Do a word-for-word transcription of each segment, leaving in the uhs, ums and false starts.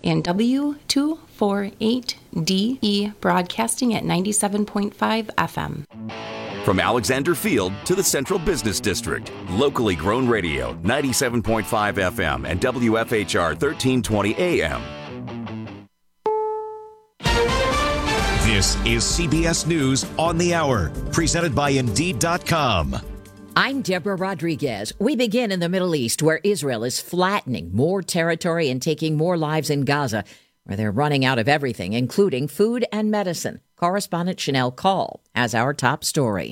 and W two forty-eight D E broadcasting at ninety-seven point five F M. From Alexander Field to the Central Business District, locally grown radio, ninety-seven point five F M and W F H R thirteen twenty A M. This is C B S News on the Hour, presented by Indeed dot com. I'm Deborah Rodriguez. We begin in the Middle East, where Israel is flattening more territory and taking more lives in Gaza, where they're running out of everything, including food and medicine. Correspondent Chanel Call has our top story.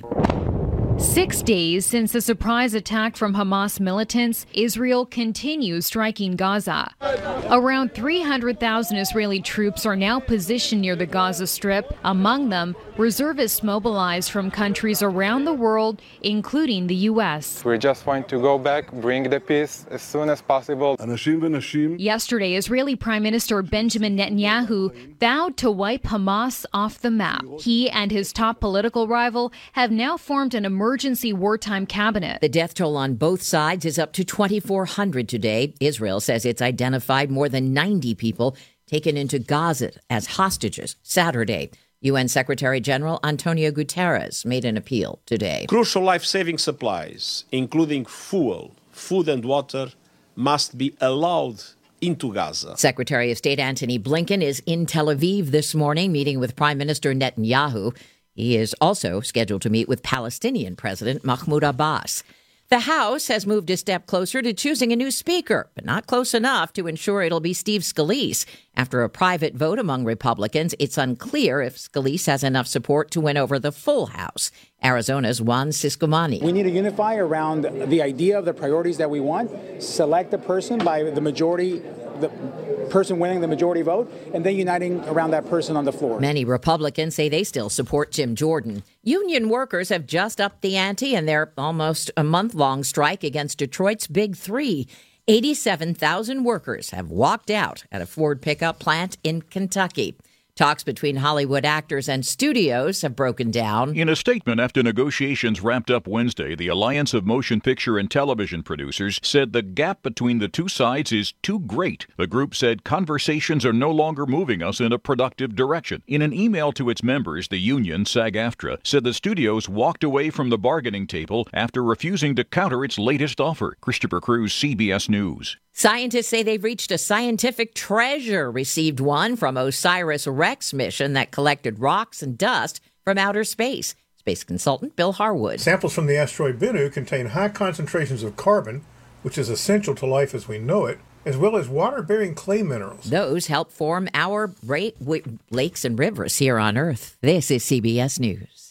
Six days since the surprise attack from Hamas militants, Israel continues striking Gaza. Around three hundred thousand Israeli troops are now positioned near the Gaza Strip. Among them, reservists mobilized from countries around the world, including the U S. We just want to go back, bring the peace as soon as possible. Yesterday, Israeli Prime Minister Benjamin Netanyahu vowed to wipe Hamas off the map. He and his top political rival have now formed an emergency wartime cabinet. The death toll on both sides is up to twenty-four hundred today. Israel says it's identified more than ninety people taken into Gaza as hostages Saturday. U N Secretary General Antonio Guterres made an appeal today. Crucial life-saving supplies, including fuel, food and water, must be allowed into Gaza. Secretary of State Antony Blinken is in Tel Aviv this morning, meeting with Prime Minister Netanyahu. He is also scheduled to meet with Palestinian President Mahmoud Abbas. The House has moved a step closer to choosing a new speaker, but not close enough to ensure it'll be Steve Scalise. After a private vote among Republicans, it's unclear if Scalise has enough support to win over the full House. Arizona's Juan Ciscomani. We need to unify around the idea of the priorities that we want, select a person by the majority, the person winning the majority vote, and then uniting around that person on the floor. Many Republicans say they still support Jim Jordan. Union workers have just upped the ante in their almost a month-long strike against Detroit's Big Three. eighty-seven thousand workers have walked out at a Ford pickup plant in Kentucky. Talks between Hollywood actors and studios have broken down. In a statement after negotiations wrapped up Wednesday, the Alliance of Motion Picture and Television Producers said the gap between the two sides is too great. The group said conversations are no longer moving us in a productive direction. In an email to its members, the union, SAG-AFTRA, said the studios walked away from the bargaining table after refusing to counter its latest offer. Christopher Cruz, C B S News. Scientists say they've reached a scientific treasure, received one from OSIRIS-REx mission that collected rocks and dust from outer space. Space consultant Bill Harwood. Samples from the asteroid Bennu contain high concentrations of carbon, which is essential to life as we know it, as well as water-bearing clay minerals. Those help form our ra- w- lakes and rivers here on Earth. This is C B S News.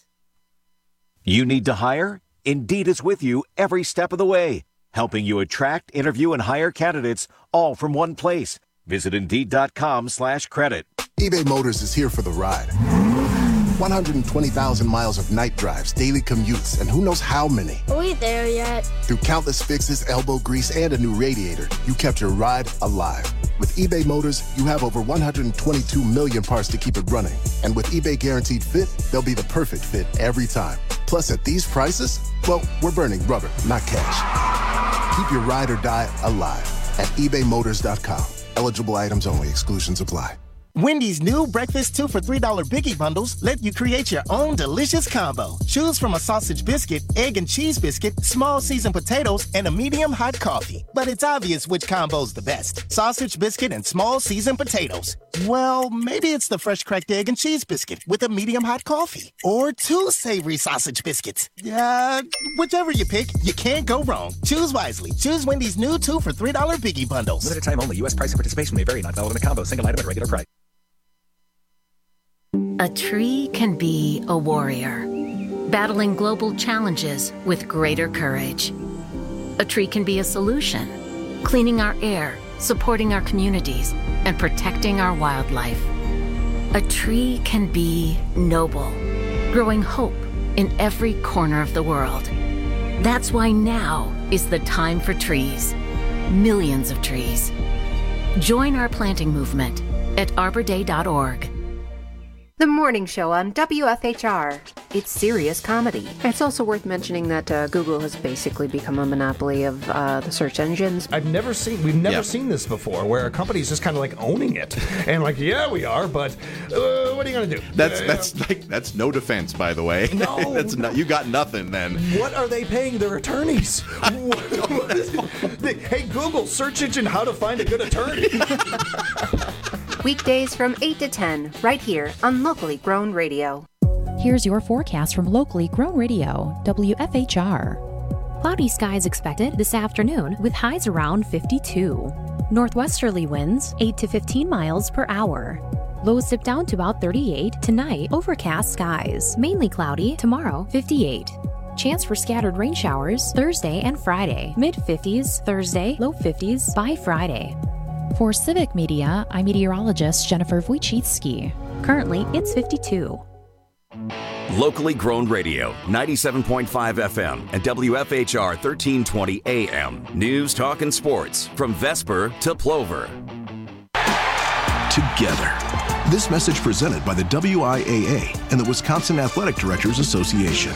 You need to hire? Indeed is with you every step of the way, helping you attract, interview, and hire candidates all from one place. Visit Indeed.com slash credit. eBay Motors is here for the ride. one hundred twenty thousand miles of night drives, daily commutes, and who knows how many. Are we there yet? Through countless fixes, elbow grease, and a new radiator, you kept your ride alive. With eBay Motors, you have over one hundred twenty-two million parts to keep it running. And with eBay Guaranteed Fit, they'll be the perfect fit every time. Plus, at these prices, well, we're burning rubber, not cash. Keep your ride or die alive at ebay motors dot com. Eligible items only. Exclusions apply. Wendy's new breakfast two for three dollar Biggie Bundles let you create your own delicious combo. Choose from a sausage biscuit, egg and cheese biscuit, small seasoned potatoes, and a medium hot coffee. But it's obvious which combo's the best. Sausage biscuit and small seasoned potatoes. Well, maybe it's the fresh cracked egg and cheese biscuit with a medium hot coffee. Or two savory sausage biscuits. Uh, whichever you pick, you can't go wrong. Choose wisely. Choose Wendy's new two for three dollar Biggie Bundles. Limited time only. U S price and participation may vary. Not valid in a combo. Single item at regular price. A tree can be a warrior, battling global challenges with greater courage. A tree can be a solution, cleaning our air, supporting our communities, and protecting our wildlife. A tree can be noble, growing hope in every corner of the world. That's why now is the time for trees. Millions of trees. Join our planting movement at arbor day dot org. The morning show on W F H R. It's serious comedy. It's also worth mentioning that uh, Google has basically become a monopoly of uh, the search engines. I've never seen, we've never Yeah. seen this before, where a company's just kind of like owning it. And like, yeah, we are, but uh, what are you going to do? That's Uh, that's like that's no defense, by the way. No. that's not, you got nothing then. What are they paying their attorneys? What- what is- they- hey, Google, search engine, how to find a good attorney. Weekdays from eight to ten, right here on Locally Grown Radio. Here's your forecast from Locally Grown Radio, W F H R. Cloudy skies expected this afternoon with highs around fifty-two. Northwesterly winds eight to fifteen miles per hour. Lows dip down to about thirty-eight. Tonight, overcast skies. Mainly cloudy. Tomorrow, fifty-eight. Chance for scattered rain showers Thursday and Friday. Mid fifties Thursday, low fifties by Friday. For Civic Media, I'm meteorologist Jennifer Wojcicki. Currently, it's fifty-two. Locally Grown Radio, ninety-seven point five F M and W F H R thirteen twenty A M. News, talk, and sports from Vesper to Plover. Together. This message presented by the W I A A and the Wisconsin Athletic Directors Association.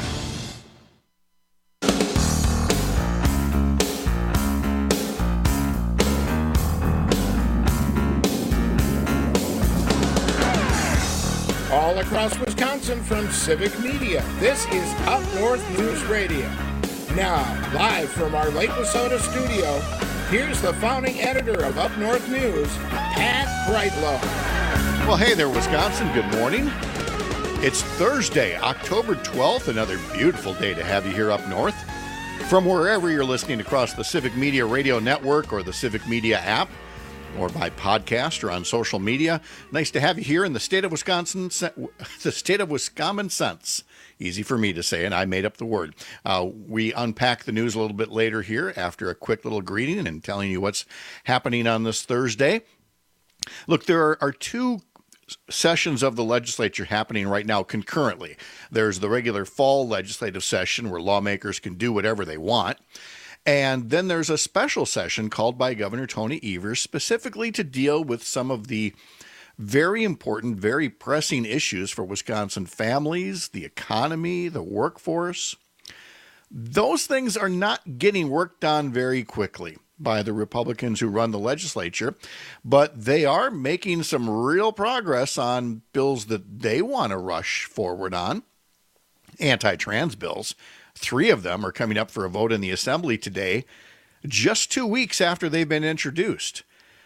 All across Wisconsin from Civic Media, this is Up North News Radio. Now, live from our Lake Wissota studio, here's the founding editor of Up North News, Pat Brightlow. Well, hey there, Wisconsin. Good morning. It's Thursday, October twelfth, another beautiful day to have you here up north. From wherever you're listening across the Civic Media Radio Network or the Civic Media app, or by podcast or on social media. Nice to have you here in the state of Wisconsin, the state of Wisconsin sense. Easy for me to say, and I made up the word. Uh, we unpack the news a little bit later here after a quick little greeting and telling you what's happening on this Thursday. Look, there are, are two sessions of the legislature happening right now concurrently. There's the regular fall legislative session where lawmakers can do whatever they want. And then there's a special session called by Governor Tony Evers specifically to deal with some of the very important, very pressing issues for Wisconsin families, the economy, the workforce. Those things are not getting worked on very quickly by the Republicans who run the legislature, but they are making some real progress on bills that they want to rush forward on, anti-trans bills. Three of them are coming up for a vote in the Assembly today, just two weeks after they've been introduced.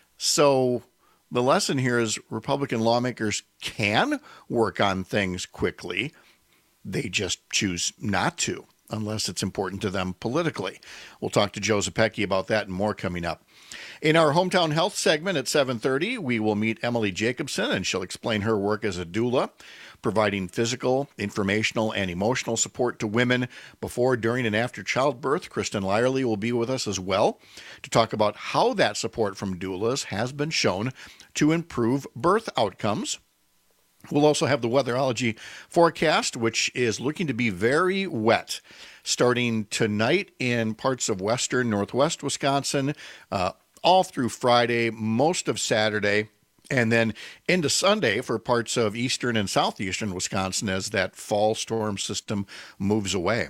So the lesson here is Republican lawmakers can work on things quickly. They just choose not to, unless it's important to them politically. We'll talk to Joe Zepecki about that and more coming up. In our Hometown Health segment at seven thirty, we will meet Emily Jacobson, and she'll explain her work as a doula, providing physical, informational, and emotional support to women before, during, and after childbirth. Kristen Lyerly will be with us as well to talk about how that support from doulas has been shown to improve birth outcomes. We'll also have the weatherology forecast, which is looking to be very wet, starting tonight in parts of western northwest Wisconsin, uh, all through Friday, most of Saturday, and then into Sunday for parts of eastern and southeastern Wisconsin as that fall storm system moves away.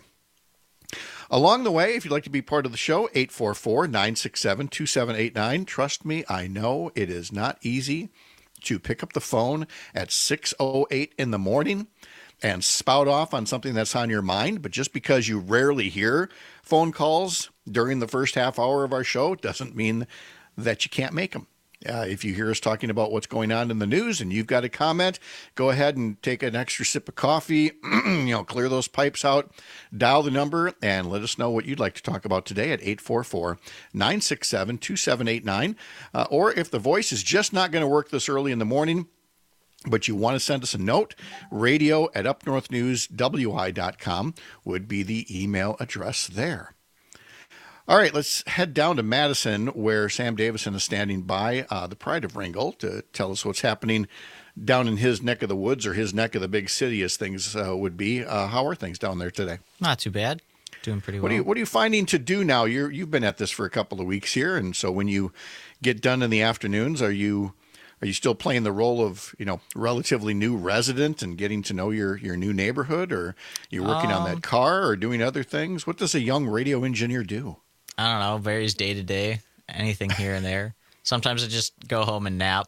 Along the way, if you'd like to be part of the show, eight four four, nine six seven, two seven eight nine. Trust me, I know it is not easy to pick up the phone at six oh eight in the morning and spout off on something that's on your mind. But just because you rarely hear phone calls during the first half hour of our show doesn't mean that you can't make them. Uh, if you hear us talking about what's going on in the news and you've got a comment, go ahead and take an extra sip of coffee, you know, clear those pipes out, dial the number, and let us know what you'd like to talk about today at eight four four, nine six seven, two seven eight nine. Uh, or if the voice is just not going to work this early in the morning, but you want to send us a note, radio at up north news w i dot com would be the email address there. All right, let's head down to Madison, where Sam Davison is standing by, uh, the Pride of Ringgold, to tell us what's happening down in his neck of the woods, or his neck of the big city, as things uh, would be. Uh, how are things down there today? Not too bad. Doing pretty well. What are you, what are you finding to do now? You're, you've been at this for a couple of weeks here, and so when you get done in the afternoons, are you Are you still playing the role of, you know, relatively new resident and getting to know your, your new neighborhood, or you're working um, on that car or doing other things? What does a young radio engineer do? I don't know. Varies day to day. Anything here and there. Sometimes I just go home and nap.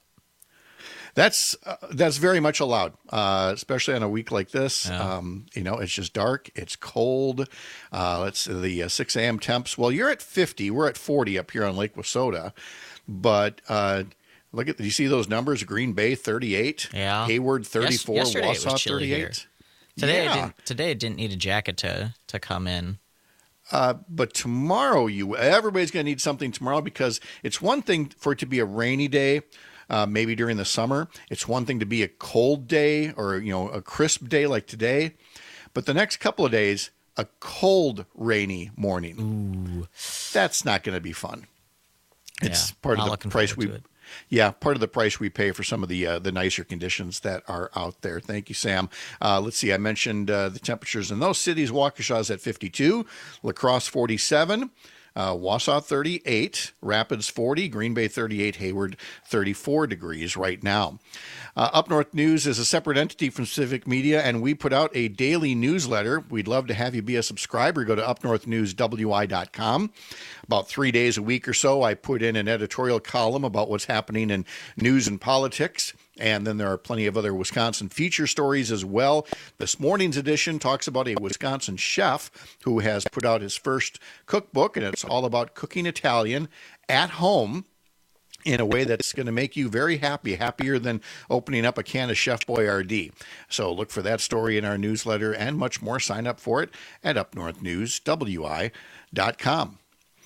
That's uh, that's very much allowed, uh, especially on a week like this. Yeah. Um, you know, it's just dark. It's cold. Uh, let's the uh, six a.m. temps. Well, you're at fifty. We're at forty up here on Lake Wissota. But uh, look at, do you see those numbers? Green Bay thirty-eight. Yeah. Hayward thirty-four. Yes, yesterday Wausau it was chilly thirty-eight. here. Today, yeah. I didn't, today I didn't need a jacket to to come in. Uh, but tomorrow, you everybody's going to need something tomorrow, because it's one thing for it to be a rainy day, uh, maybe during the summer. It's one thing to be a cold day or, you know, a crisp day like today. But the next couple of days, a cold, rainy morning. Ooh. That's not going to be fun. It's yeah, part of Not the price we. Yeah, part of the price we pay for some of the uh, the nicer conditions that are out there. Thank you, Sam. Uh, let's see. I mentioned uh, the temperatures in those cities. Waukesha's at fifty-two, La Crosse forty-seven, uh, Wausau thirty-eight, Rapids forty, Green Bay thirty-eight, Hayward thirty-four degrees right now. Uh, Up North News is a separate entity from Civic Media, and we put out a daily newsletter. We'd love to have you be a subscriber. Go to up north news w i dot com. About three days a week or so, I put in an editorial column about what's happening in news and politics. And then there are plenty of other Wisconsin feature stories as well. This morning's edition talks about a Wisconsin chef who has put out his first cookbook, and it's all about cooking Italian at home in a way that's going to make you very happy, happier than opening up a can of Chef Boyardee. So look for that story in our newsletter and much more. Sign up for it at up north news w i dot com.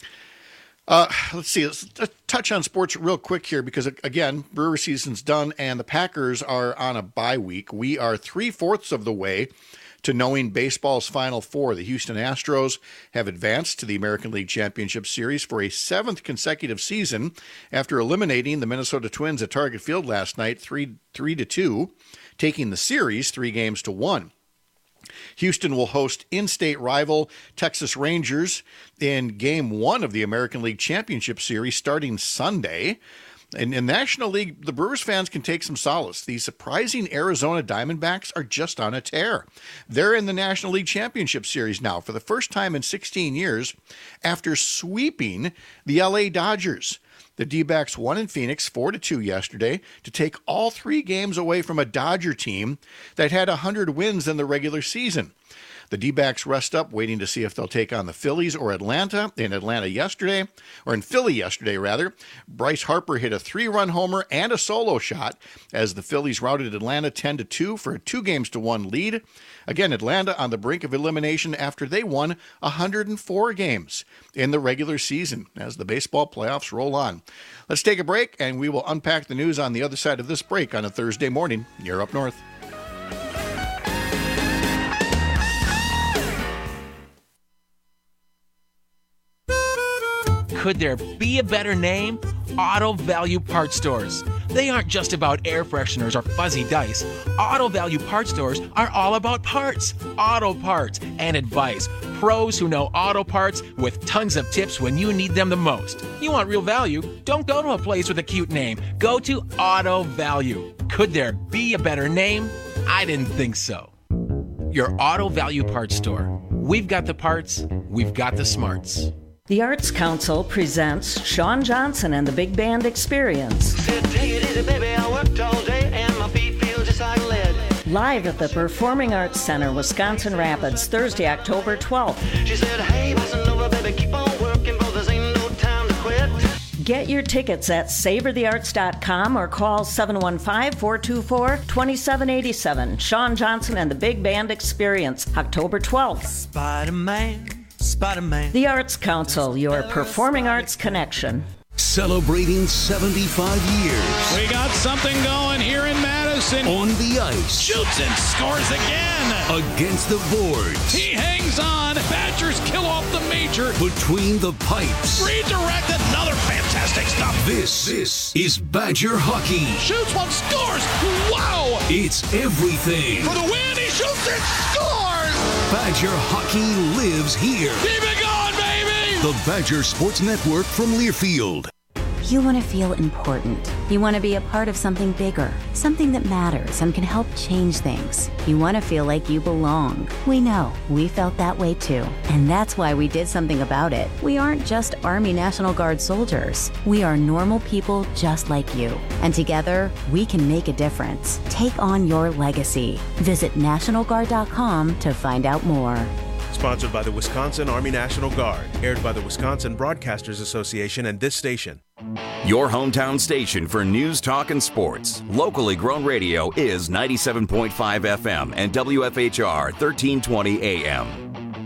Uh, let's see, let's touch on sports real quick here, because, again, Brewer season's done and the Packers are on a bye week. We are three-fourths of the way to knowing baseball's Final Four. The Houston Astros have advanced to the American League Championship Series for a seventh consecutive season after eliminating the Minnesota Twins at Target Field last night, three, three to two, taking the series three games to one. Houston will host in-state rival Texas Rangers in Game one of the American League Championship Series starting Sunday. In the National League, the Brewers fans can take some solace. The surprising Arizona Diamondbacks are just on a tear. They're in the National League Championship Series now for the first time in sixteen years after sweeping the L A Dodgers. The D-backs won in Phoenix four to two yesterday to take all three games away from a Dodger team that had one hundred wins in the regular season. The D-backs rest up, waiting to see if they'll take on the Phillies or Atlanta. In Atlanta yesterday, or in Philly yesterday, rather, Bryce Harper hit a three-run homer and a solo shot as the Phillies routed Atlanta ten to two for a two games to one lead. Again, Atlanta on the brink of elimination after they won one hundred four games in the regular season as the baseball playoffs roll on. Let's take a break, and we will unpack the news on the other side of this break on a Thursday morning. You're Up North. Could there be a better name? Auto Value Parts Stores. They aren't just about air fresheners or fuzzy dice. Auto Value Parts Stores are all about parts, auto parts, and advice. Pros who know auto parts with tons of tips when you need them the most. You want real value? Don't go to a place with a cute name. Go to Auto Value. Could there be a better name? I didn't think so. Your Auto Value Parts Store. We've got the parts, we've got the smarts. The Arts Council presents Sean Johnson and the Big Band Experience. Live at the Performing Arts Center, Wisconsin Rapids, Thursday, October twelfth. She said, hey, Nova, baby, keep on working, for there ain't no time to quit. Get your tickets at savor the arts dot com or call seven one five, four two four, two seven eight seven. Sean Johnson and the Big Band Experience, October twelfth. Spider-Man. Spider-Man. The Arts Council, your performing arts connection. Celebrating seventy-five years. We got something going here in Madison. On the ice. Shoots and scores again. Against the boards. He hangs on. Badgers kill off the major. Between the pipes. Redirected. Another fantastic stop. This, this is Badger hockey. Shoots one, scores. Wow. It's everything. For the win, he shoots it, scores. Badger hockey lives here. Keep it going, baby. The Badger Sports Network from Learfield. You want to feel important. You want to be a part of something bigger, something that matters and can help change things. You want to feel like you belong. We know. We felt that way too. And that's why we did something about it. We aren't just Army National Guard soldiers. We are normal people just like you. And together, we can make a difference. Take on your legacy. Visit National Guard dot com to find out more. Sponsored by the Wisconsin Army National Guard. Aired by the Wisconsin Broadcasters Association and this station. Your hometown station for news, talk, and sports. Locally grown radio is ninety-seven point five F M and W F H R thirteen twenty A M.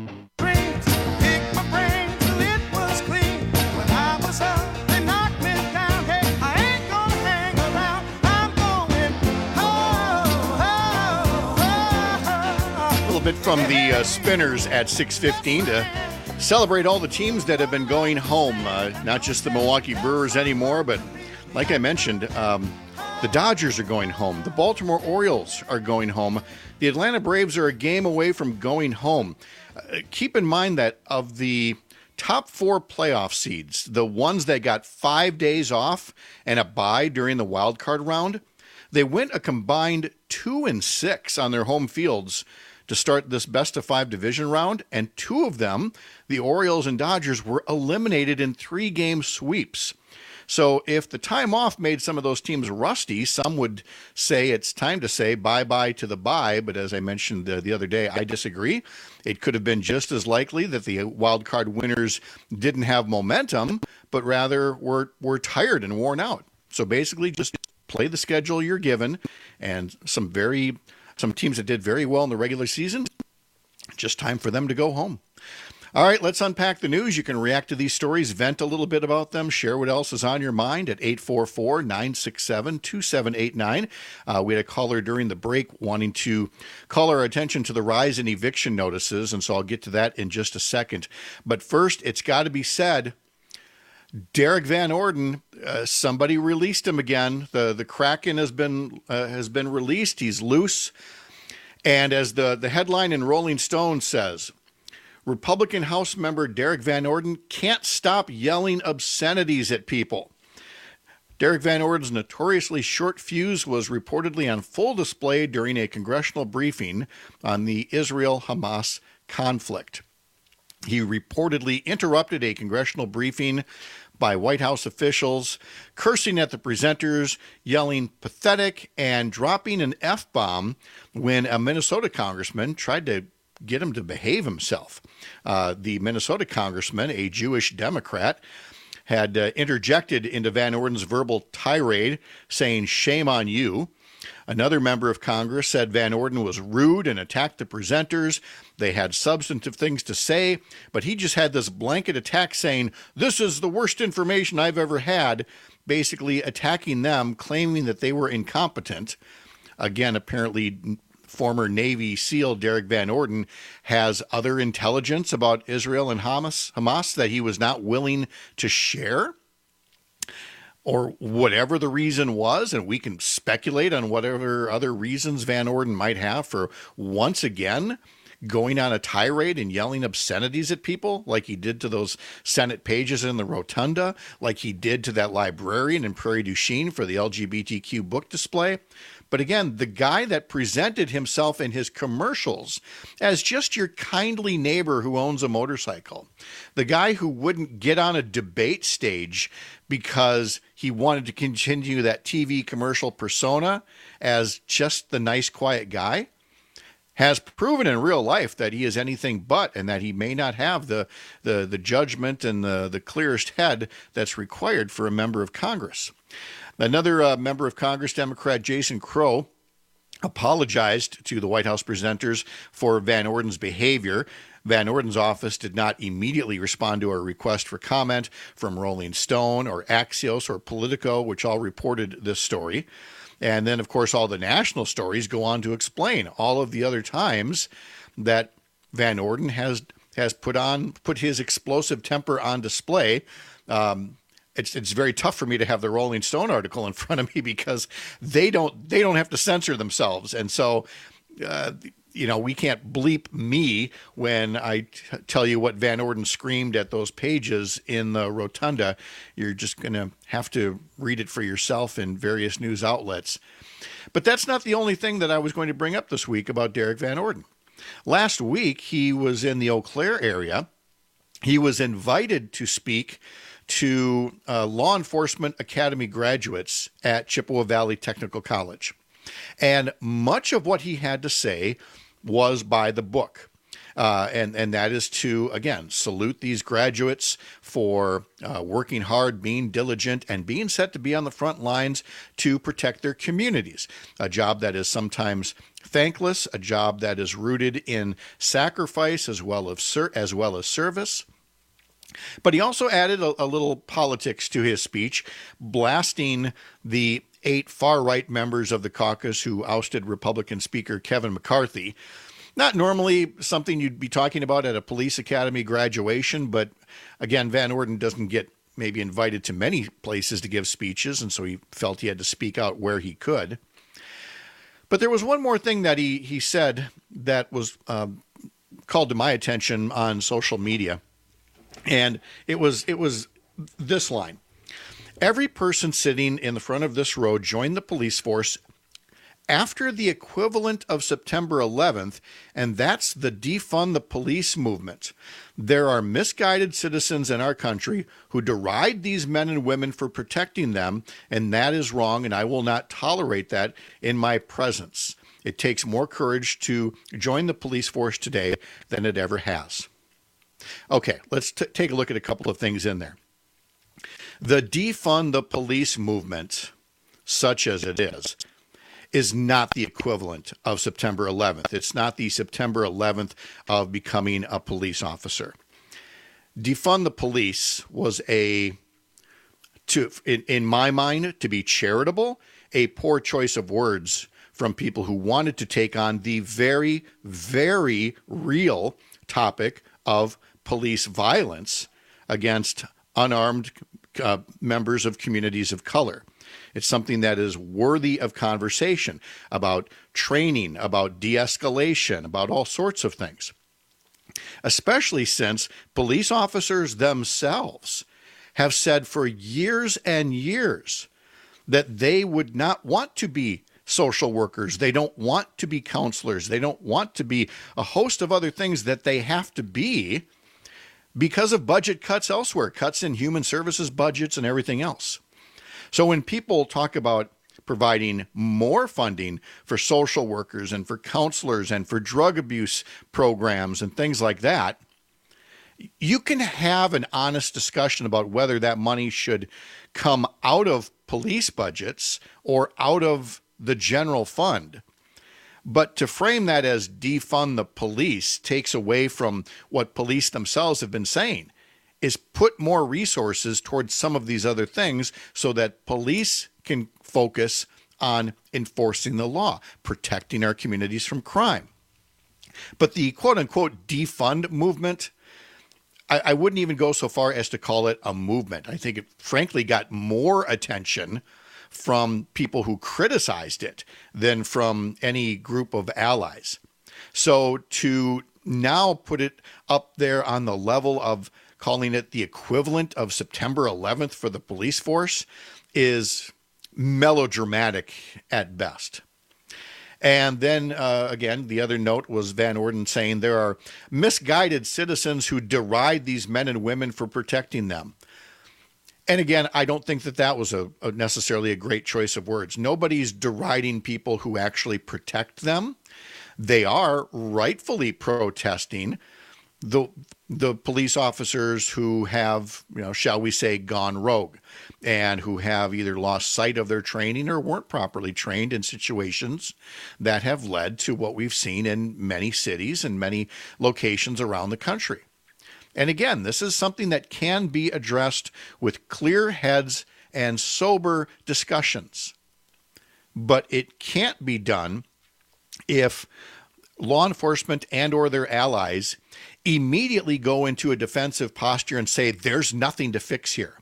Bit from the uh, Spinners at six fifteen to celebrate all the teams that have been going home. Uh, not just the Milwaukee Brewers anymore, but like I mentioned, um, the Dodgers are going home. The Baltimore Orioles are going home. The Atlanta Braves are a game away from going home. Uh, keep in mind that of the top four playoff seeds, the ones that got five days off and a bye during the wild card round, they went a combined two and six on their home fields to start this best of five division round, and two of them, the Orioles and Dodgers, were eliminated in three-game sweeps. So if the time off made some of those teams rusty, some would say it's time to say bye-bye to the bye, but as I mentioned uh, the other day, I disagree. It could have been just as likely that the wild card winners didn't have momentum, but rather were, were tired and worn out. So basically just play the schedule you're given, and some very... Some teams that did very well in the regular season, just time for them to go home. All right, let's unpack the news. You can react to these stories, vent a little bit about them, share what else is on your mind at eight four four, nine six seven, two seven eight nine. Uh, we had a caller during the break wanting to call our attention to the rise in eviction notices, and so I'll get to that in just a second. But first, it's got to be said, Derek Van Orden, uh, somebody released him again. The the Kraken has been uh, has been released. He's loose. And as the, the headline in Rolling Stone says, Republican House member Derek Van Orden can't stop yelling obscenities at people. Derek Van Orden's notoriously short fuse was reportedly on full display during a congressional briefing on the Israel-Hamas conflict. He reportedly interrupted a congressional briefing by White House officials, cursing at the presenters, yelling pathetic, and dropping an F-bomb when a Minnesota congressman tried to get him to behave himself. Uh, the Minnesota congressman, a Jewish Democrat, had uh, interjected into Van Orden's verbal tirade, saying, "Shame on you." Another member of Congress said Van Orden was rude and attacked the presenters. They had substantive things to say, but he just had this blanket attack saying, "This is the worst information I've ever had," basically attacking them, claiming that they were incompetent. Again, apparently former Navy SEAL Derek Van Orden has other intelligence about Israel and Hamas, Hamas that he was not willing to share. Or whatever the reason was, and we can speculate on whatever other reasons Van Orden might have for once again going on a tirade and yelling obscenities at people like he did to those Senate pages in the rotunda, like he did to that librarian in Prairie du Chien for the L G B T Q book display. But again, the guy that presented himself in his commercials as just your kindly neighbor who owns a motorcycle, the guy who wouldn't get on a debate stage because he wanted to continue that T V commercial persona as just the nice, quiet guy, has proven in real life that he is anything but, and that he may not have the the, the judgment and the, the clearest head that's required for a member of Congress. Another uh, member of Congress, Democrat Jason Crow, apologized to the White House presenters for Van Orden's behavior. Van Orden's office did not immediately respond to a request for comment from Rolling Stone or Axios or Politico, which all reported this story. And then, of course, all the national stories go on to explain all of the other times that Van Orden has has put on put his explosive temper on display. Um, It's it's very tough for me to have the Rolling Stone article in front of me because they don't they don't have to censor themselves, and so uh, you know, we can't bleep me when I t- tell you what Van Orden screamed at those pages in the rotunda. You're just going to have to read it for yourself in various news outlets. But that's not the only thing that I was going to bring up this week about Derek Van Orden. Last week, he was in the Eau Claire area. He was invited to speak to uh, law enforcement academy graduates at Chippewa Valley Technical College. And much of what he had to say was by the book. Uh, and, and that is to, again, salute these graduates for uh, working hard, being diligent, and being set to be on the front lines to protect their communities. A job that is sometimes thankless, a job that is rooted in sacrifice as well as, ser- as, well as service. But he also added a, a little politics to his speech, blasting the eight far-right members of the caucus who ousted Republican Speaker Kevin McCarthy. Not normally something you'd be talking about at a police academy graduation, but again, Van Orden doesn't get maybe invited to many places to give speeches, and so he felt he had to speak out where he could. But there was one more thing that he, he said that was um, called to my attention on social media, and it was it was this line. Every person sitting in the front of this row joined the police force after the equivalent of September eleventh, and that's the defund the police movement. There are misguided citizens in our country who deride these men and women for protecting them, and that is wrong, and I will not tolerate that in my presence. It takes more courage to join the police force today than it ever has. Okay, let's t- take a look at a couple of things in there. The defund the police movement, such as it is, is not the equivalent of September eleventh. It's not the September eleventh of becoming a police officer. Defund the police was a, to in, in my mind, to be charitable, a poor choice of words from people who wanted to take on the very, very real topic of police violence against unarmed uh, members of communities of color. It's something that is worthy of conversation about training, about de-escalation, about all sorts of things. Especially since police officers themselves have said for years and years that they would not want to be social workers. They don't want to be counselors. They don't want to be a host of other things that they have to be because of budget cuts elsewhere, cuts in human services budgets and everything else. So when people talk about providing more funding for social workers and for counselors and for drug abuse programs and things like that, you can have an honest discussion about whether that money should come out of police budgets or out of the general fund. But to frame that as defund the police takes away from what police themselves have been saying, is put more resources towards some of these other things so that police can focus on enforcing the law, protecting our communities from crime. But the quote-unquote defund movement, I, I wouldn't even go so far as to call it a movement. I think it frankly got more attention from people who criticized it than from any group of allies. So to now put it up there on the level of calling it the equivalent of September eleventh for the police force is melodramatic at best. And then, uh, again, the other note was Van Orden saying there are misguided citizens who deride these men and women for protecting them. And again, I don't think that that was a, a necessarily a great choice of words. Nobody's deriding people who actually protect them. They are rightfully protesting the the police officers who have, you know, shall we say, gone rogue and who have either lost sight of their training or weren't properly trained in situations that have led to what we've seen in many cities and many locations around the country. And again, this is something that can be addressed with clear heads and sober discussions. But it can't be done if law enforcement and or their allies immediately go into a defensive posture and say, there's nothing to fix here.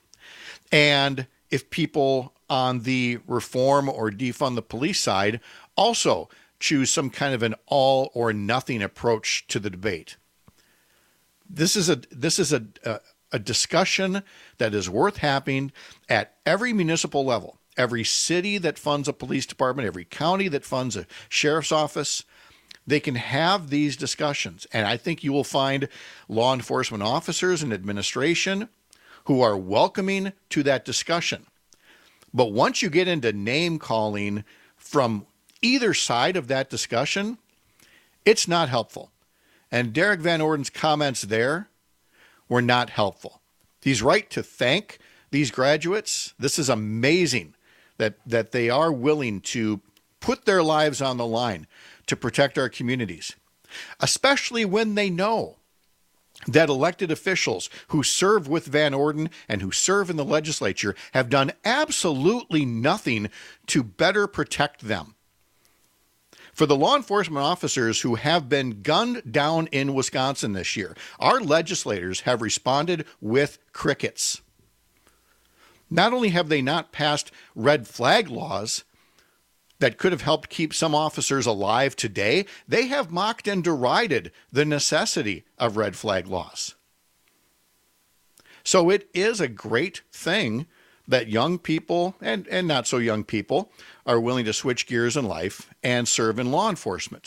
And if people on the reform or defund the police side also choose some kind of an all or nothing approach to the debate. This is a this is a, a, a discussion that is worth having at every municipal level. Every city that funds a police department, every county that funds a sheriff's office, they can have these discussions. And I think you will find law enforcement officers and administration who are welcoming to that discussion. But once you get into name calling from either side of that discussion, it's not helpful. And Derek Van Orden's comments there were not helpful. He's right to thank these graduates. This is amazing that, that they are willing to put their lives on the line to protect our communities, especially when they know that elected officials who serve with Van Orden and who serve in the legislature have done absolutely nothing to better protect them. For the law enforcement officers who have been gunned down in Wisconsin this year, our legislators have responded with crickets. Not only have they not passed red flag laws that could have helped keep some officers alive today, they have mocked and derided the necessity of red flag laws. So it is a great thing that young people and, and not so young people are willing to switch gears in life and serve in law enforcement.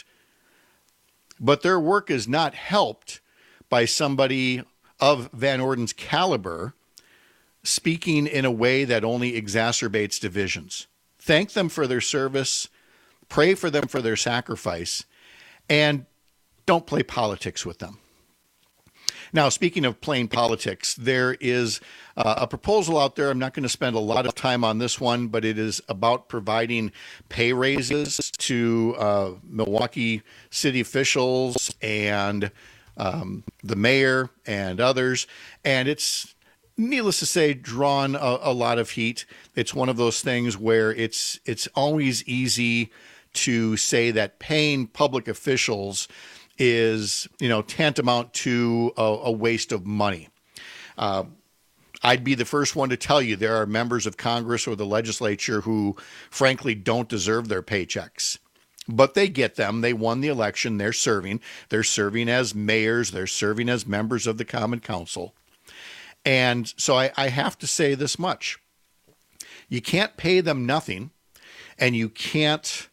But their work is not helped by somebody of Van Orden's caliber speaking in a way that only exacerbates divisions. Thank them for their service, pray for them for their sacrifice, and don't play politics with them. Now, speaking of playing politics, there is uh, a proposal out there. I'm not going to spend a lot of time on this one, but it is about providing pay raises to uh, Milwaukee city officials and um, the mayor and others. And it's, needless to say, drawn a, a lot of heat. It's one of those things where it's it's always easy to say that paying public officials is, you know, tantamount to a, a waste of money. Uh, I'd be the first one to tell you there are members of Congress or the legislature who, frankly, don't deserve their paychecks. But they get them. They won the election. They're serving. They're serving as mayors. They're serving as members of the Common Council. And so I, I have to say this much. You can't pay them nothing, and you can't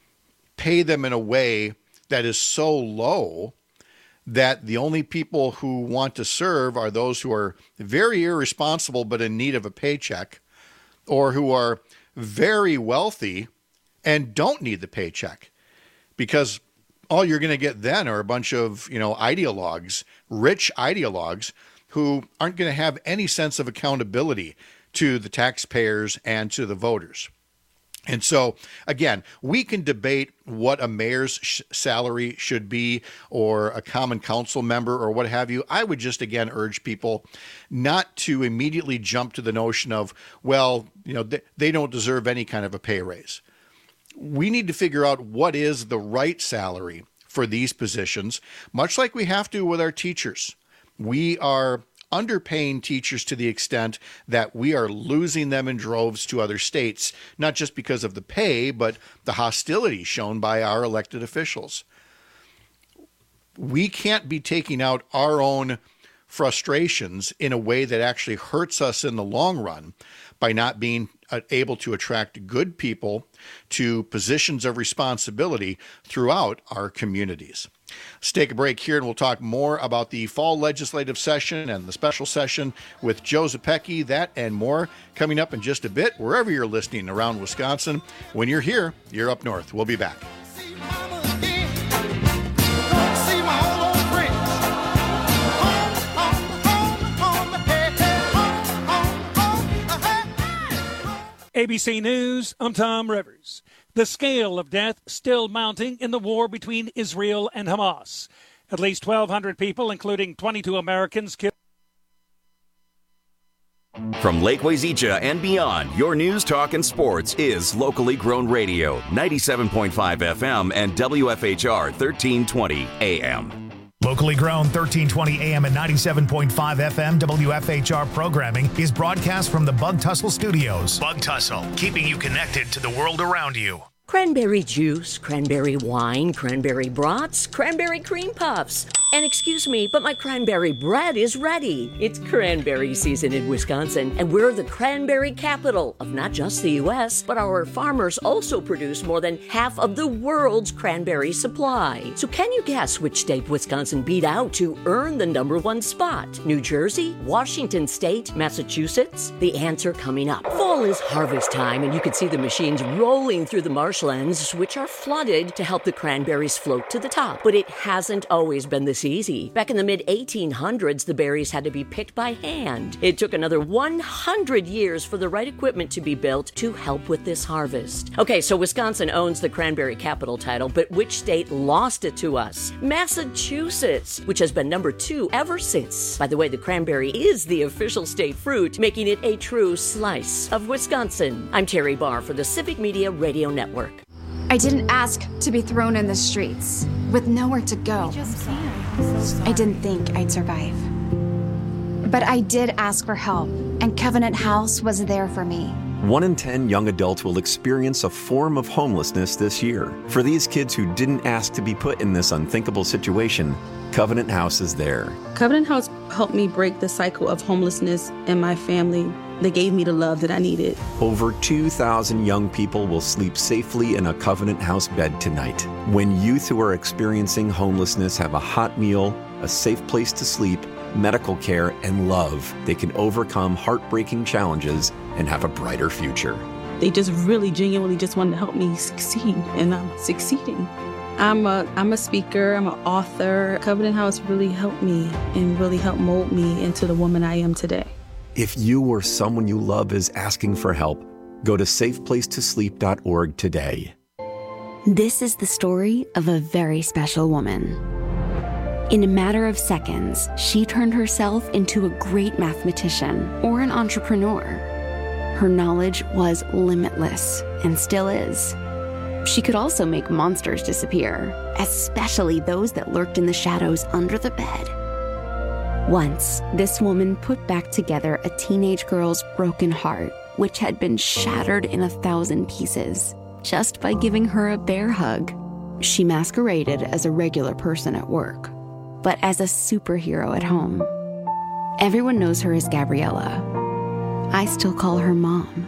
pay them in a way that is so low that the only people who want to serve are those who are very irresponsible but in need of a paycheck, or who are very wealthy and don't need the paycheck. Because all you're going to get then are a bunch of, you know, ideologues, rich ideologues, who aren't going to have any sense of accountability to the taxpayers and to the voters. And so, again, we can debate what a mayor's sh- salary should be, or a common council member, or what have you. I would just, again, urge people not to immediately jump to the notion of, well, you know, they, they don't deserve any kind of a pay raise. We need to figure out what is the right salary for these positions, much like we have to with our teachers. We are underpaying teachers to the extent that we are losing them in droves to other states, not just because of the pay, but the hostility shown by our elected officials. We can't be taking out our own frustrations in a way that actually hurts us in the long run by not being able to attract good people to positions of responsibility throughout our communities. Let's take a break here, and we'll talk more about the fall legislative session and the special session with Joe Zepecki. That and more coming up in just a bit, wherever you're listening around Wisconsin. When you're here, you're up north. We'll be back. A B C News, I'm Tom Rivers. The scale of death still mounting in the war between Israel and Hamas. At least twelve hundred people, including twenty-two Americans, killed. From Lake Wazeecha and beyond, your news, talk, and sports is locally grown radio, ninety-seven point five F M and W F H R thirteen twenty A M. Locally grown thirteen twenty A M and ninety-seven point five F M W F H R programming is broadcast from the Bug Tussle Studios. Bug Tussle, keeping you connected to the world around you. Cranberry juice, cranberry wine, cranberry brats, cranberry cream puffs. And excuse me, but my cranberry bread is ready. It's cranberry season in Wisconsin, and we're the cranberry capital of not just the U S, but our farmers also produce more than half of the world's cranberry supply. So can you guess which state Wisconsin beat out to earn the number one spot? New Jersey, Washington State, Massachusetts? The answer coming up. Fall is harvest time, and you can see the machines rolling through the marshlands, which are flooded to help the cranberries float to the top. But it hasn't always been this easy. Back in the mid eighteen hundreds, the berries had to be picked by hand. It took another one hundred years for the right equipment to be built to help with this harvest. Okay, so Wisconsin owns the cranberry capital title, but which state lost it to us? Massachusetts, which has been number two ever since. By the way, the cranberry is the official state fruit, making it a true slice of Wisconsin. I'm Terry Barr for the Civic Media Radio Network. I didn't ask to be thrown in the streets with nowhere to go. I didn't think I'd survive. But I did ask for help, and Covenant House was there for me. One in ten young adults will experience a form of homelessness this year. For these kids who didn't ask to be put in this unthinkable situation, Covenant House is there. Covenant House helped me break the cycle of homelessness in my family. They gave me the love that I needed. Over two thousand young people will sleep safely in a Covenant House bed tonight. When youth who are experiencing homelessness have a hot meal, a safe place to sleep, medical care, and love, they can overcome heartbreaking challenges and have a brighter future. They just really genuinely just wanted to help me succeed, and I'm succeeding. I'm a I'm a speaker, I'm an author. Covenant House really helped me and really helped mold me into the woman I am today. If you or someone you love is asking for help, go to safe place to sleep dot org today. This is the story of a very special woman. In a matter of seconds, she turned herself into a great mathematician or an entrepreneur. Her knowledge was limitless and still is. She could also make monsters disappear, especially those that lurked in the shadows under the bed. Once, this woman put back together a teenage girl's broken heart, which had been shattered in a thousand pieces, just by giving her a bear hug. She masqueraded as a regular person at work, but as a superhero at home. Everyone knows her as Gabriella. I still call her Mom.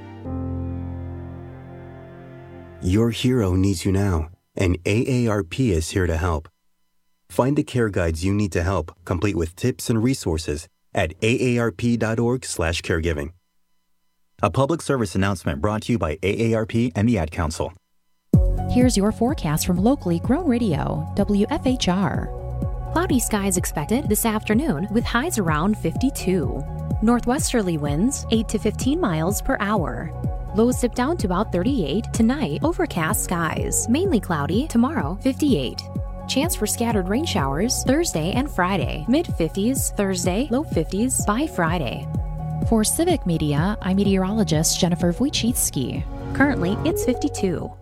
Your hero needs you now, and A A R P is here to help. Find the care guides you need to help, complete with tips and resources at A A R P dot org slash caregiving. A public service announcement brought to you by A A R P and the Ad Council. Here's your forecast from locally grown radio, W F H R. Cloudy skies expected this afternoon with highs around fifty-two. Northwesterly winds eight to fifteen miles per hour. Lows dip down to about thirty-eight. Tonight, overcast skies. Mainly cloudy. Tomorrow, fifty-eight. Chance for scattered rain showers Thursday and Friday. Mid-fifties Thursday, low fifties by Friday. For Civic Media, I'm meteorologist Jennifer Wojcicki. Currently, it's fifty-two.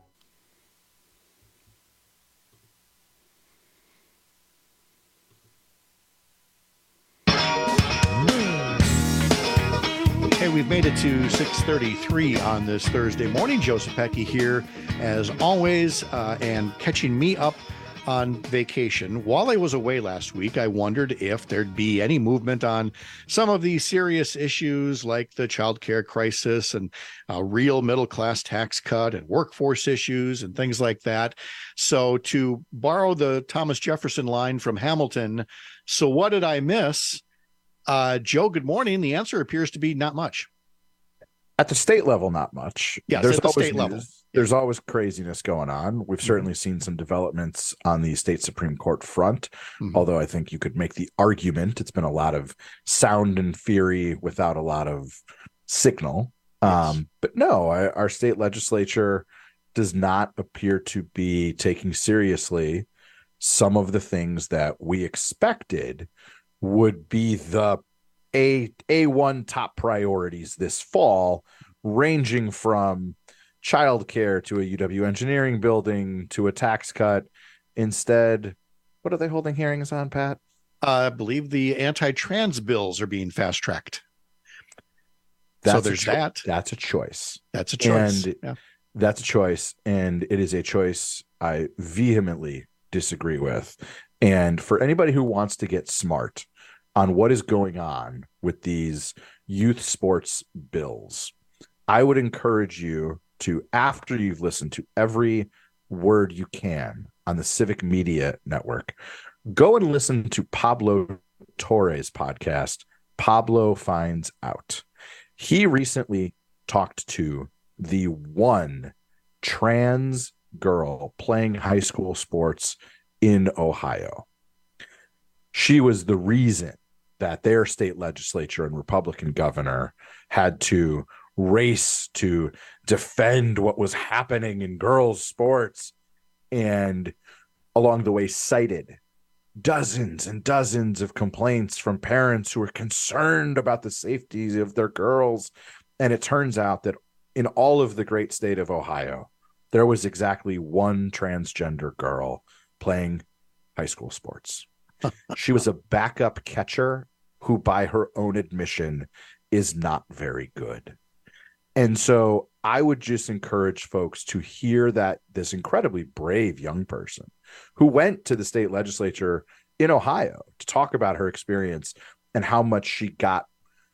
Okay, we've made it to six thirty-three on this Thursday morning. Joe Sapecki here, as always, uh, and catching me up on vacation. While I was away last week, I wondered if there'd be any movement on some of these serious issues like the child care crisis and a real middle-class tax cut and workforce issues and things like that. So to borrow the Thomas Jefferson line from Hamilton, so what did I miss? Uh, Joe, good morning. The answer appears to be not much. At the state level, not much. Yes, there's at the always state level. There's always craziness going on. We've certainly mm-hmm. seen some developments on the state Supreme Court front, mm-hmm. although I think you could make the argument it's been a lot of sound and fury without a lot of signal. Yes. Um, but no, I, our state legislature does not appear to be taking seriously some of the things that we expected would be the A, A1 top priorities this fall, ranging from childcare to a U W engineering building to a tax cut. Instead, what are they holding hearings on, Pat? Uh, I believe the anti-trans bills are being fast-tracked. That's so there's cho- that. That's a choice. That's a choice. And yeah. That's a choice, and it is a choice I vehemently disagree with. And for anybody who wants to get smart on what is going on with these youth sports bills, I would encourage you to, after you've listened to every word you can on the Civic Media Network, go and listen to Pablo Torre's podcast, Pablo Finds Out. He recently talked to the one trans girl playing high school sports in Ohio. She was the reason that their state legislature and Republican governor had to race to defend what was happening in girls' sports, and along the way cited dozens and dozens of complaints from parents who were concerned about the safety of their girls. And it turns out that in all of the great state of Ohio, there was exactly one transgender girl playing high school sports. She was a backup catcher who, by her own admission, is not very good. And so I would just encourage folks to hear that this incredibly brave young person who went to the state legislature in Ohio to talk about her experience and how much she got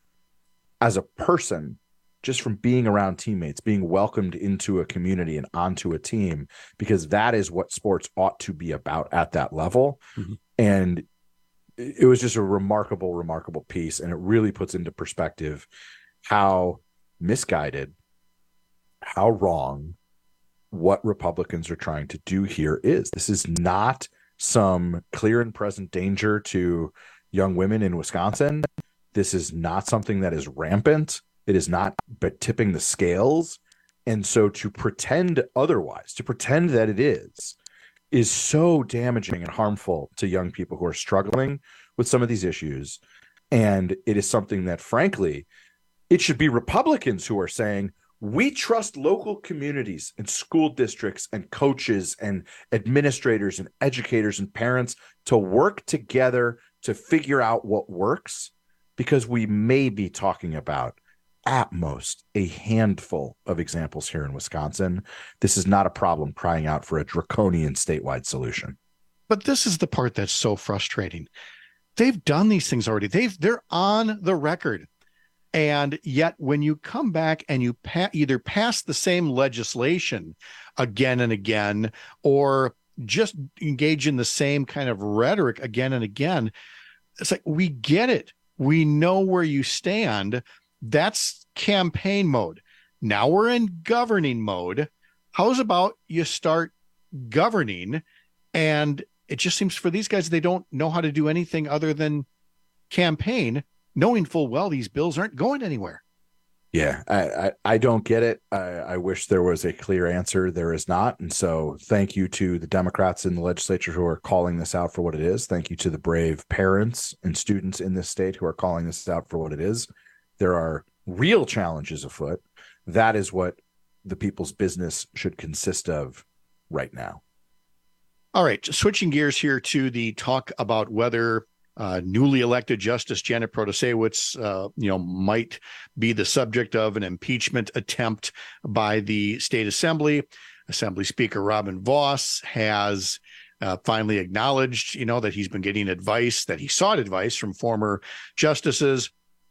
as a person just from being around teammates, being welcomed into a community and onto a team, because that is what sports ought to be about at that level. Mm-hmm. And it was just a remarkable, remarkable piece. And it really puts into perspective how misguided, how wrong what Republicans are trying to do here is. This is not some clear and present danger to young women in Wisconsin. This is not something that is rampant. It is not but tipping the scales. And so to pretend otherwise, to pretend that it is, is so damaging and harmful to young people who are struggling with some of these issues. And it is something that, frankly, it should be Republicans who are saying, we trust local communities and school districts and coaches and administrators and educators and parents to work together to figure out what works, because we may be talking about at most a handful of examples here in Wisconsin. This is not a problem crying out for a draconian statewide solution. But this is the part that's so frustrating. They've done these things already. They've they're on the record. And yet when you come back and you pa- either pass the same legislation again and again, or just engage in the same kind of rhetoric again and again, it's like, we get it. We know where you stand. That's campaign mode. Now we're in governing mode. How's about you start governing? And it just seems for these guys, they don't know how to do anything other than campaign, knowing full well these bills aren't going anywhere. Yeah, I, I, I don't get it. I, I wish there was a clear answer. There is not. And so thank you to the Democrats in the legislature who are calling this out for what it is. Thank you to the brave parents and students in this state who are calling this out for what it is. There are real challenges afoot. That is what the people's business should consist of right now. All right, switching gears here to the talk about whether uh, newly elected Justice Janet Protasiewicz, uh, you know, might be the subject of an impeachment attempt by the state assembly. Assembly Speaker Robin Vos has uh, finally acknowledged, you know, that he's been getting advice, that he sought advice from former justices.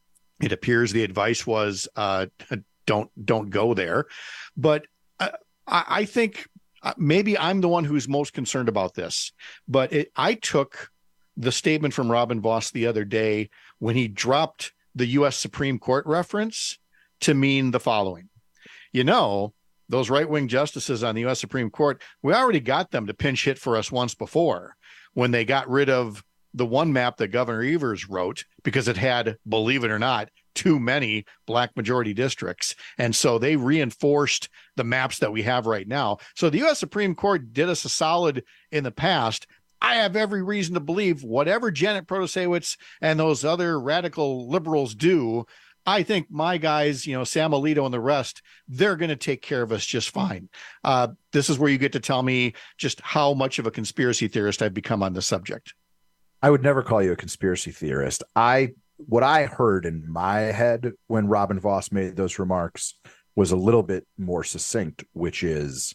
It appears the advice was uh, don't don't go there. But uh, I, I think maybe I'm the one who's most concerned about this. But it, I took the statement from Robin Vos the other day when he dropped the U S Supreme Court reference to mean the following. You know, those right-wing justices on the U S Supreme Court, we already got them to pinch hit for us once before when they got rid of the one map that Governor Evers wrote because it had, believe it or not, too many black majority districts. And so they reinforced the maps that we have right now. So the U S Supreme Court did us a solid in the past. I have every reason to believe whatever Janet Protasiewicz and those other radical liberals do, I think my guys, you know, Sam Alito and the rest, they're going to take care of us just fine. Uh, this is where you get to tell me just how much of a conspiracy theorist I've become on this subject. I would never call you a conspiracy theorist. I what I heard in my head when Robin Vos made those remarks was a little bit more succinct, which is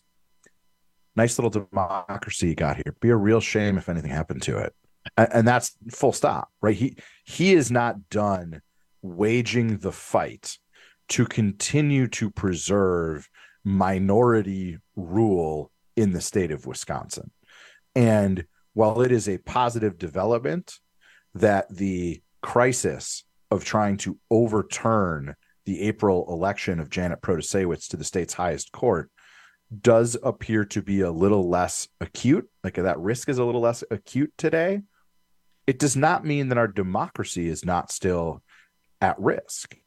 nice little democracy you got here. Be a real shame if anything happened to it. And, and that's full stop, right? He he is not done waging the fight to continue to preserve minority rule in the state of Wisconsin. And while it is a positive development that the crisis of trying to overturn the April election of Janet Protasewicz to the state's highest court does appear to be a little less acute, like that risk is a little less acute today, it does not mean that our democracy is not still at risk.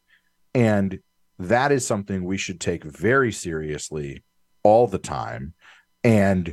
And that is something we should take very seriously all the time. And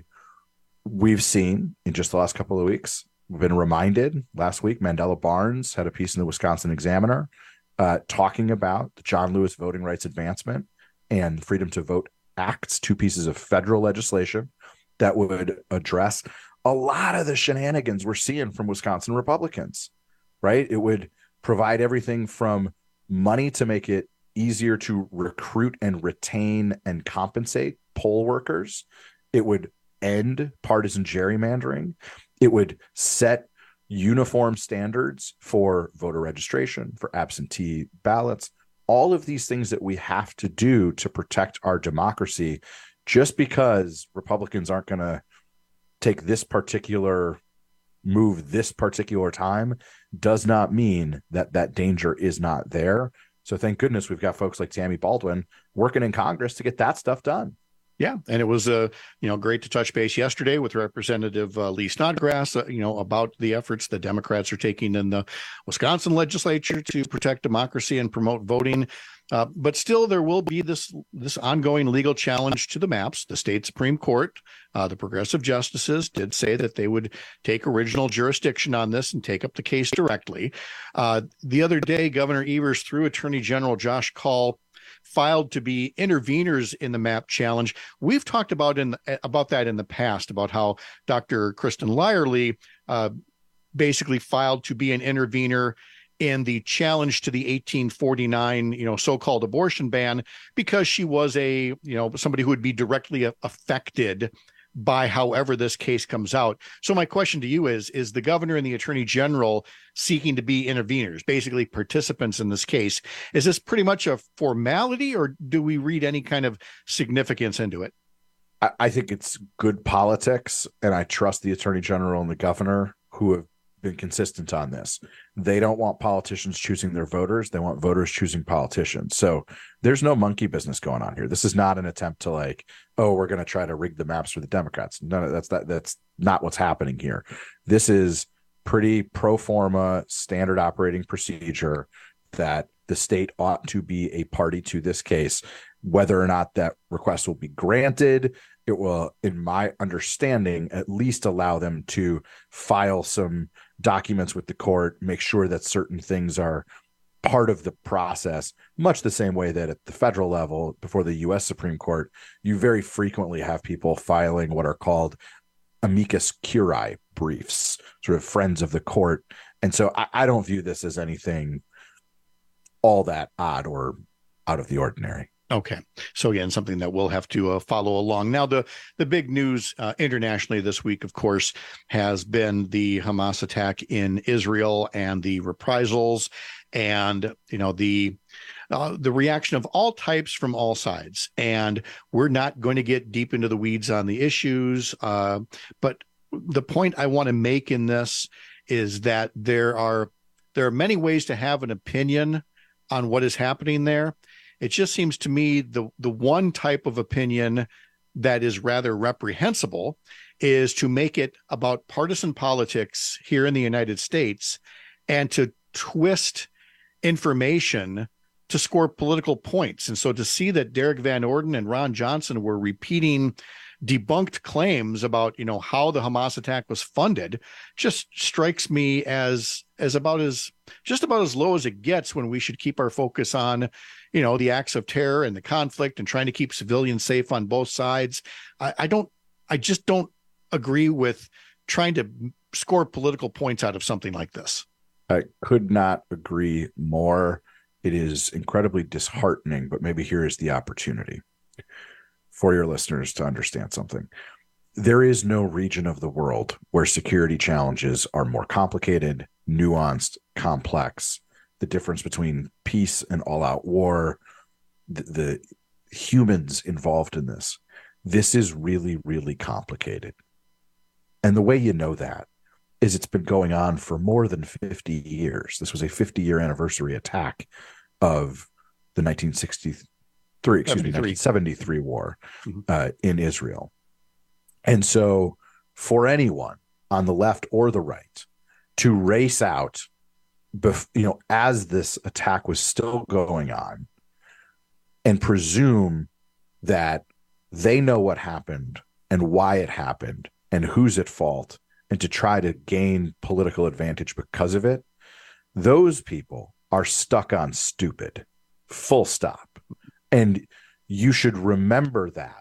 we've seen in just the last couple of weeks, we've been reminded last week, Mandela Barnes had a piece in the Wisconsin Examiner uh, talking about the John Lewis Voting Rights Advancement and Freedom to Vote Acts, two pieces of federal legislation that would address a lot of the shenanigans we're seeing from Wisconsin Republicans, right? It would provide everything from money to make it easier to recruit and retain and compensate poll workers. It would end partisan gerrymandering. It would set uniform standards for voter registration, for absentee ballots, all of these things that we have to do to protect our democracy. Just because Republicans aren't going to take this particular move this particular time does not mean that that danger is not there. So thank goodness we've got folks like Tammy Baldwin working in Congress to get that stuff done. Yeah, and it was uh, you know great to touch base yesterday with Representative uh, Lee Snodgrass, uh, you know about the efforts the Democrats are taking in the Wisconsin legislature to protect democracy and promote voting. Uh, but still, there will be this this ongoing legal challenge to the maps. The state Supreme Court, uh, the progressive justices did say that they would take original jurisdiction on this and take up the case directly. Uh, the other day, Governor Evers, through Attorney General Josh Kaul, filed to be interveners in the map challenge. We've talked about in about that in the past, about how Doctor Kristen Lyerly uh, basically filed to be an intervener in the challenge to the eighteen forty-nine, you know, so-called abortion ban, because she was a, you know, somebody who would be directly affected by however this case comes out. So my question to you is, is the governor and the attorney general seeking to be interveners, basically participants in this case? Is this pretty much a formality, or do we read any kind of significance into it? I, I think it's good politics, and I trust the attorney general and the governor who have been consistent on this. They don't want politicians choosing their voters. They want voters choosing politicians. So there's no monkey business going on here. This is not an attempt to like, oh, we're going to try to rig the maps for the Democrats. No, that's that. That's not what's happening here. This is pretty pro forma standard operating procedure that the state ought to be a party to this case. Whether or not that request will be granted, it will, in my understanding, at least allow them to file some documents with the court, make sure that certain things are part of the process, much the same way that at the federal level, before the U S Supreme Court, you very frequently have people filing what are called amicus curiae briefs, sort of friends of the court. And so I, I don't view this as anything all that odd or out of the ordinary. Okay. So again, something that we'll have to uh, follow along. Now, the, the big news uh, internationally this week, of course, has been the Hamas attack in Israel and the reprisals and, you know, the uh, the reaction of all types from all sides. And we're not going to get deep into the weeds on the issues. Uh, but the point I want to make in this is that there are there are many ways to have an opinion on what is happening there. It just seems to me the the one type of opinion that is rather reprehensible is to make it about partisan politics here in the United States and to twist information to score political points. And so to see that Derek Van Orden and Ron Johnson were repeating debunked claims about, you know, how the Hamas attack was funded just strikes me as as about as just about as low as it gets, when we should keep our focus on, you know, the acts of terror and the conflict and trying to keep civilians safe on both sides. I, I don't I just don't agree with trying to score political points out of something like this. I could not agree more. it is incredibly disheartening, but maybe here is the opportunity for your listeners to understand something. There is no region of the world where security challenges are more complicated, nuanced, complex. The difference between peace and all-out war, the, the humans involved in this. This is really, really complicated. And the way you know that is it's been going on for more than fifty years. This was a fifty-year anniversary attack of the nineteen sixty-three, excuse me, nineteen seventy-three war mm-hmm. uh, in Israel. And so for anyone on the left or the right to race out, bef- you know, as this attack was still going on and presume that they know what happened and why it happened and who's at fault, and to try to gain political advantage because of it, those people are stuck on stupid, full stop. And you should remember that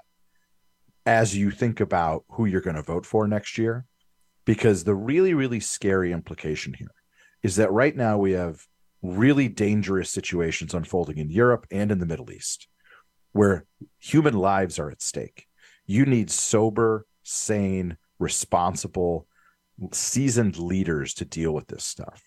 as you think about who you're going to vote for next year, because the really, really scary implication here is that right now we have really dangerous situations unfolding in Europe and in the Middle East where human lives are at stake. You need sober, sane, responsible, seasoned leaders to deal with this stuff.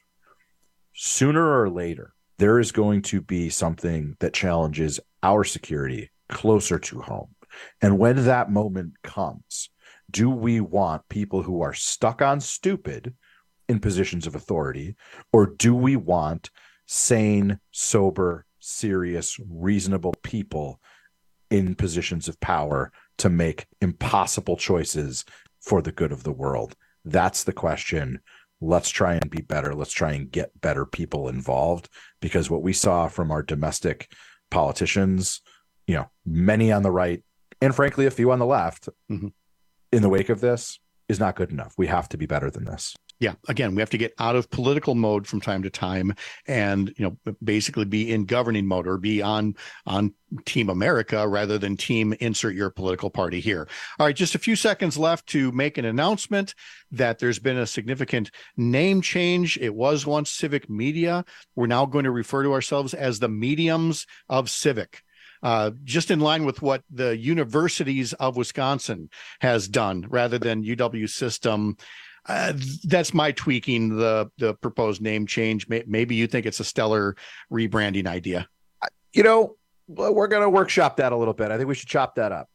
Sooner or later, there is going to be something that challenges our security closer to home. And when that moment comes, do we want people who are stuck on stupid in positions of authority, or do we want sane, sober, serious, reasonable people in positions of power to make impossible choices for the good of the world? That's the question. Let's try and be better. Let's try and get better people involved, because what we saw from our domestic politicians, you know, many on the right and frankly a few on the left mm-hmm. in the wake of this is not good enough. We have to be better than this. Yeah. Again, we have to get out of political mode from time to time and, you know, basically be in governing mode, or be on, on Team America rather than team insert your political party here. All right. Just a few seconds left to make an announcement that there's been a significant name change. It was once Civic Media. We're now going to refer to ourselves as the Mediums of Civic. Uh, just in line with what the Universities of Wisconsin has done rather than U W System. Uh, that's my tweaking the the proposed name change. Maybe you think it's a stellar rebranding idea. You know, we're going to workshop that a little bit. I think we should chop that up.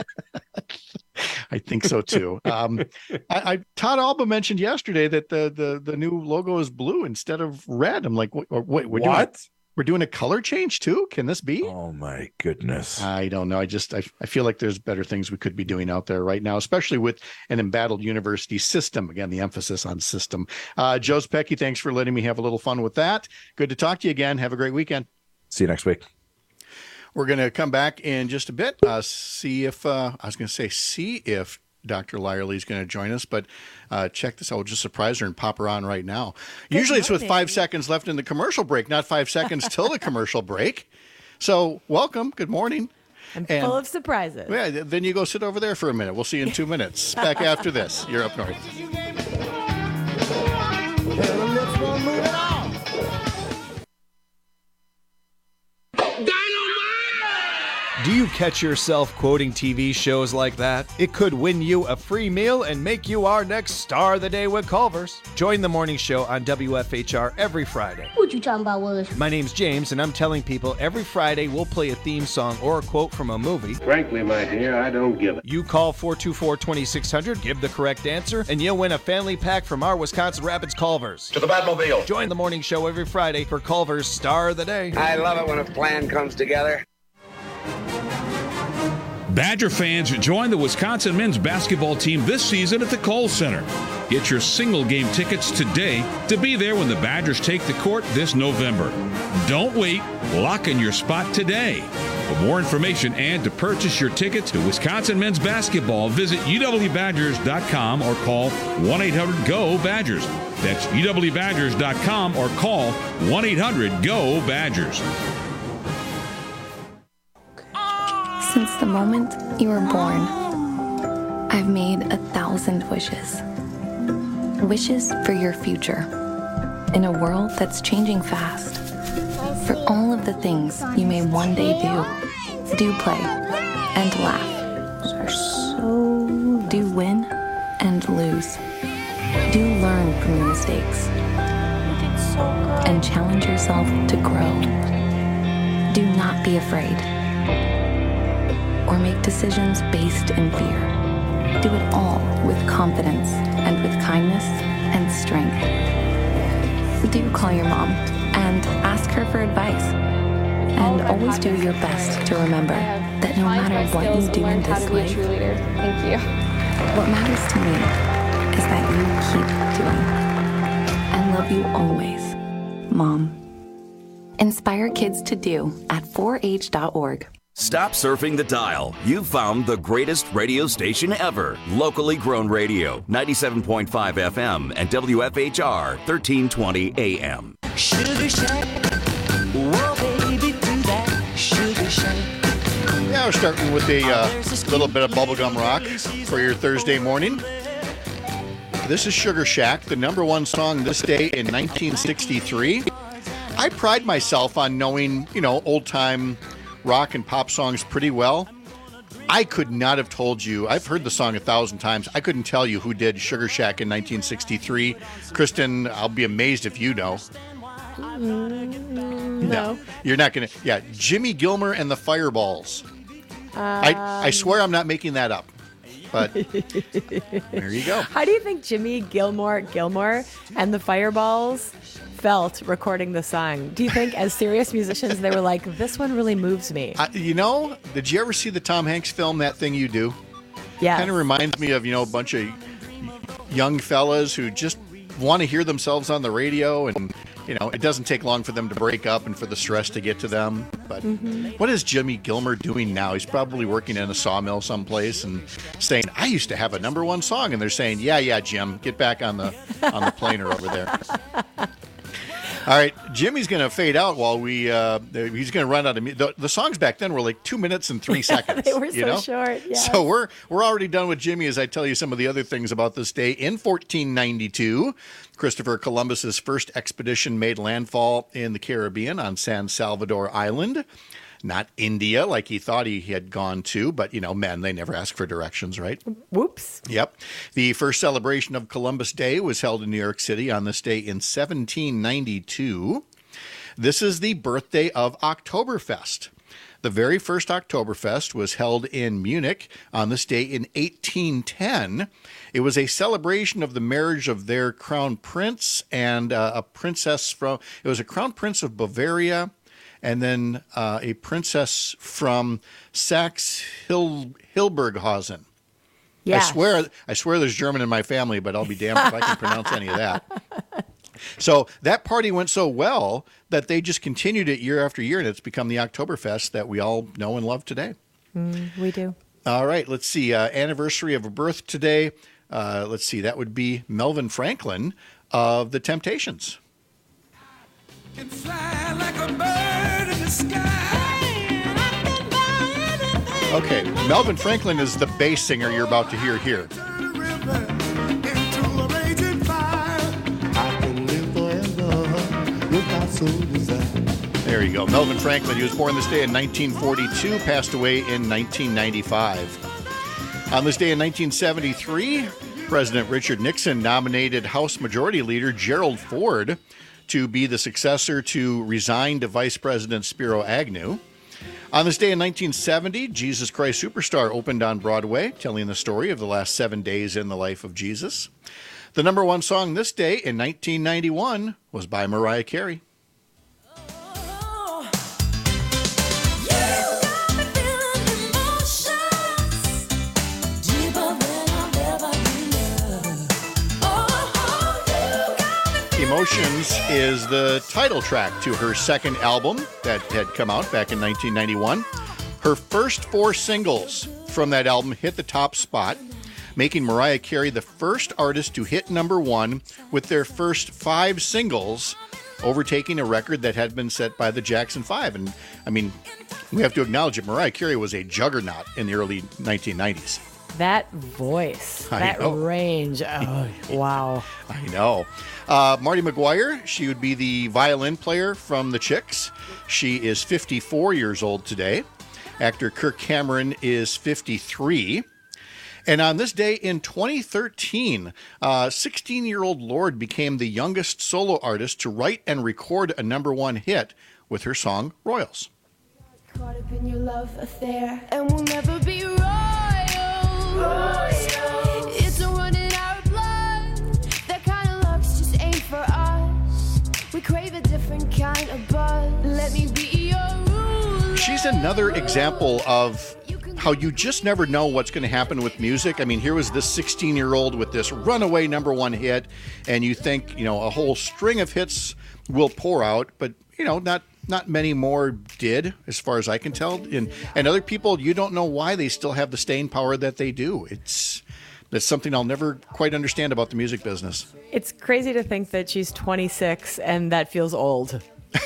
I think so too. Um, I, I Todd Alba mentioned yesterday that the the the new logo is blue instead of red. I'm like, wait, wait we're what? Doing, we're doing a color change too? Can this be? Oh my goodness! I don't know. I just I, I feel like there's better things we could be doing out there right now, especially with an embattled university system. Again, the emphasis on system. Uh, Joe Specky, thanks for letting me have a little fun with that. Good to talk to you again. Have a great weekend. See you next week. We're going to come back in just a bit. Uh, see if uh, I was going to say see if Doctor Lyerly is going to join us, but uh, check this out. We'll just surprise her and pop her on right now. Good Usually morning. It's with five seconds left in the commercial break, not five seconds till the commercial break. So welcome. Good morning. I'm and, full of surprises. Yeah, then you go sit over there for a minute. We'll see you in two minutes. Back after this. You're Up North. Do you catch yourself quoting T V shows like that? It could win you a free meal and make you our next star of the day with Culver's. Join the morning show on W F H R every Friday. What you talking about, Willis? My name's James, and I'm telling people every Friday we'll play a theme song or a quote from a movie. Frankly, my dear, I don't give it. You call four two four, two six zero zero, give the correct answer, and you'll win a family pack from our Wisconsin Rapids Culver's. To the Batmobile. Join the morning show every Friday for Culver's Star of the Day. I love it when a plan comes together. Badger fans, join the Wisconsin men's basketball team this season at the Kohl Center. Get your single game tickets today to be there when the Badgers take the court this November. Don't wait. Lock in your spot today. For more information and to purchase your tickets to Wisconsin men's basketball, visit U W Badgers dot com or call one eight hundred G O Badgers. That's U W Badgers dot com or call one eight hundred G O Badgers. Since the moment you were born, I've made a thousand wishes. Wishes for your future in a world that's changing fast. for all of the things you may one day do. Do play and laugh. Are so do win and lose. Do learn from your mistakes. And challenge yourself to grow. Do not be afraid. Or make decisions based in fear. Do it all with confidence and with kindness and strength. Do call your mom and ask her for advice. And always do your best to remember that no matter what you do in this life, thank you. What matters to me is that you keep doing. I love you always, Mom. Inspire kids to do at four H dot org. Stop surfing the dial. You've found the greatest radio station ever. Locally grown radio, ninety-seven point five F M and W F H R, thirteen twenty A M. Sugar Shack. Whoa, baby, do that. Sugar Shack. Yeah, we're starting with a uh, little bit of bubblegum rock for your Thursday morning. This is Sugar Shack, the number one song this day in nineteen sixty-three. I pride myself on knowing, you know, old-time rock and pop songs pretty well. I could not have told you. I've heard the song a thousand times. I couldn't tell you who did Sugar Shack in nineteen sixty-three. Kristen, I'll be amazed if you know. Mm, no. No, you're not going to. Yeah, Jimmy Gilmer and the Fireballs. Um, I, I swear I'm not making that up. But there you go. How do you think Jimmy Gilmore Gilmore and the Fireballs felt recording the song? Do you think as serious musicians they were like, this one really moves me? Uh, you know, did you ever see the Tom Hanks film, That Thing You Do? Yeah. Kind of reminds me of, you know, a bunch of young fellas who just want to hear themselves on the radio, and, you know, it doesn't take long for them to break up and for the stress to get to them. But Mm-hmm. what is Jimmy Gilmer doing now? He's probably working in a sawmill someplace and saying, I used to have a number one song. And they're saying, yeah, yeah, Jim, get back on the on the planer over there. All right, Jimmy's going to fade out while we, uh, he's going to run out of music. The, the songs back then were like two minutes and three seconds. They were you so know? short, yes. So we're, we're already done with Jimmy as I tell you some of the other things about this day. In fourteen ninety-two, Christopher Columbus's first expedition made landfall in the Caribbean on San Salvador Island. Not India, like he thought he had gone to, but, you know, men, they never ask for directions, right? Whoops. Yep. The first celebration of Columbus Day was held in New York City on this day in seventeen ninety-two. This is the birthday of Oktoberfest. The very first Oktoberfest was held in Munich on this day in eighteen ten. It was a celebration of the marriage of their crown prince and uh, a princess from, it was a crown prince of Bavaria, and then uh, a princess from Saxe-Hildburghausen. Yes. I swear, I swear there's German in my family, but I'll be damned if I can pronounce any of that. So that party went so well that they just continued it year after year, and it's become the Oktoberfest that we all know and love today. Mm, we do. All right, let's see. Uh, anniversary of a birth today. Uh, let's see. That would be Melvin Franklin of The Temptations. Can fly like a bird in the sky. Okay, Melvin Franklin is the bass singer you're about to hear here. There you go. Melvin Franklin. He was born this day in nineteen forty-two, passed away in nineteen ninety-five. On this day in nineteen seventy-three, President Richard Nixon nominated House Majority Leader Gerald Ford to be the successor to resigned Vice President Spiro Agnew. On this day in nineteen seventy, Jesus Christ Superstar opened on Broadway, telling the story of the last seven days in the life of Jesus. The number one song this day in nineteen ninety-one was by Mariah Carey. Emotions is the title track to her second album that had come out back in nineteen ninety-one. Her first four singles from that album hit the top spot, making Mariah Carey the first artist to hit number one with their first five singles, overtaking a record that had been set by the Jackson Five. And, I mean, we have to acknowledge that Mariah Carey was a juggernaut in the early nineteen nineties. That voice, I that know. range. Oh, wow. I know. Uh, Marty McGuire, she would be the violin player from the Chicks. She is fifty-four years old today. Actor Kirk Cameron is fifty-three. And on this day in twenty thirteen, uh, sixteen-year-old Lorde became the youngest solo artist to write and record a number one hit with her song Royals. Caught up in your love affair, and we'll never be royals. Royals. It's a run in our blood. That kind of luck's just ain't for us. We crave a different kind of buzz. Let me be your ruler. She's another example of how you just never know what's going to happen with music. I mean, here was this sixteen-year-old with this runaway number one hit, and you think, you know, a whole string of hits will pour out, but, you know, not not many more did, as far as I can tell. And and other people, you don't know why they still have the staying power that they do. It's it's something I'll never quite understand about the music business. It's crazy to think that she's twenty-six and that feels old.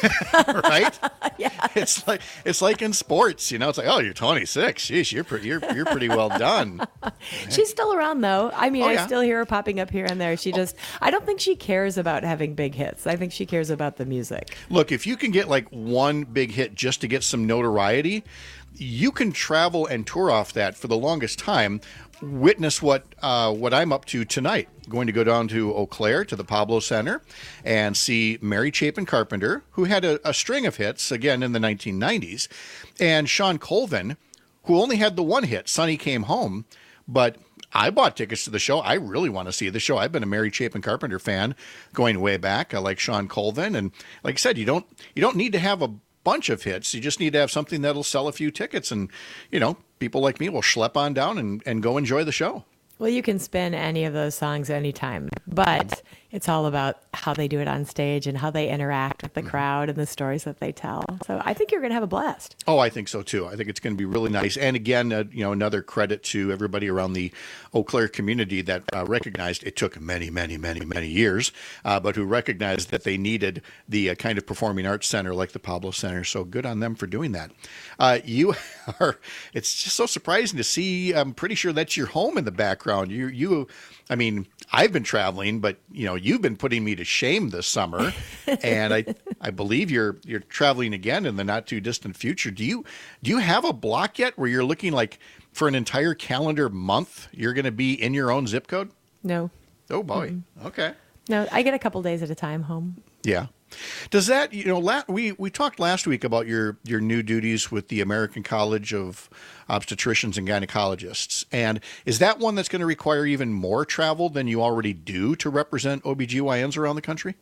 Right? Yeah. It's like it's like in sports, you know. It's like, oh, you're twenty-six. Sheesh, you're pretty. You're you're pretty well done. She's still around though. I mean, Oh, I yeah. still hear her popping up here and there. She just, I don't think she cares about having big hits. I think she cares about the music. Look, if you can get like one big hit just to get some notoriety, you can travel and tour off that for the longest time. Witness what uh, what I'm up to tonight. Going to go down to Eau Claire to the Pablo Center and see Mary Chapin Carpenter, who had a, a string of hits again in the nineteen nineties, and Sean Colvin, who only had the one hit, Sonny Came Home. But I bought tickets to the show. I really want to see the show. I've been a Mary Chapin Carpenter fan going way back. I like Sean Colvin, and like I said, you don't you don't need to have a bunch of hits. You just need to have something that'll sell a few tickets, and you know, people like me will schlep on down and, and go enjoy the show. Well, you can spin any of those songs anytime, but it's all about how they do it on stage and how they interact with the crowd and the stories that they tell. So I think you're going to have a blast. Oh, I think so too. I think it's going to be really nice. And again, uh, you know, another credit to everybody around the Eau Claire community that uh, recognized it took many, many, many, many years, uh, but who recognized that they needed the uh, kind of performing arts center like the Pablo Center. So good on them for doing that. Uh, you are, it's just so surprising to see. I'm pretty sure that's your home in the background. You, you, I mean, I've been traveling, but you know, you've been putting me to shame this summer, and I, I believe you're you're traveling again in the not too distant future. Do you do you have a block yet where you're looking like for an entire calendar month you're going to be in your own zip code? No. Oh boy. Mm-mm. Okay. No, I get a couple days at a time home. Yeah. Does that, you know, la- we, we talked last week about your, your new duties with the American College of Obstetricians and Gynecologists. And is that one that's going to require even more travel than you already do to represent O B G Y Ns around the country?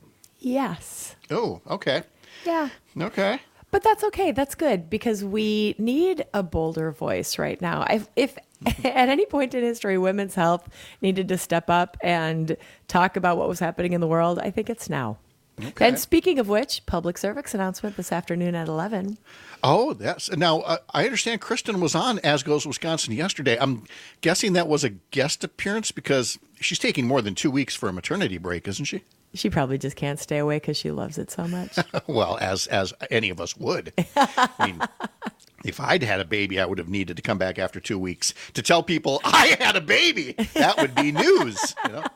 Yes. Oh, okay. Yeah. Okay. But that's okay. That's good because we need a bolder voice right now. If, if at any point in history women's health needed to step up and talk about what was happening in the world, I think it's now. Okay. And speaking of which, public service announcement this afternoon at eleven. Oh, that's now. Uh, I understand Kristen was on As Goes Wisconsin yesterday. I'm guessing that was a guest appearance because she's taking more than two weeks for a maternity break, isn't she? She probably just can't stay away because she loves it so much. Well, as as any of us would. I mean, if I'd had a baby, I would have needed to come back after two weeks to tell people I had a baby. That would be news, you know.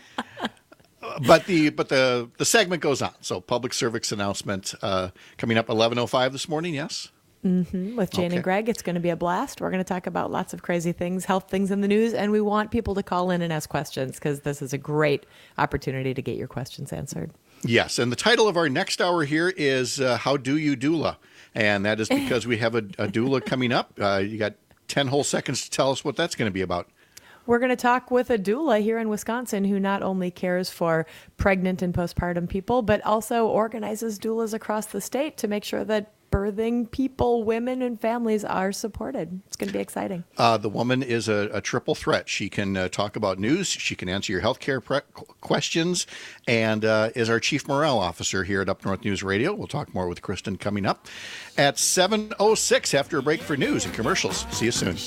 But the but the, the segment goes on. So public service announcement uh, coming up eleven oh five this morning, yes? Mm-hmm. With Jane Okay. and Greg, it's going to be a blast. We're going to talk about lots of crazy things, health things in the news, and we want people to call in and ask questions because this is a great opportunity to get your questions answered. Yes, and the title of our next hour here is uh, How Do You Doula? And that is because we have a, a doula coming up. Uh, you got ten whole seconds to tell us what that's going to be about. We're going to talk with a doula here in Wisconsin who not only cares for pregnant and postpartum people, but also organizes doulas across the state to make sure that birthing people, women, and families are supported. It's going to be exciting. Uh, the woman is a, a triple threat. She can uh, talk about news, she can answer your healthcare pre- questions, and uh, is our chief morale officer here at Up North News Radio. We'll talk more with Kristen coming up at seven oh six after a break for news and commercials. See you soon.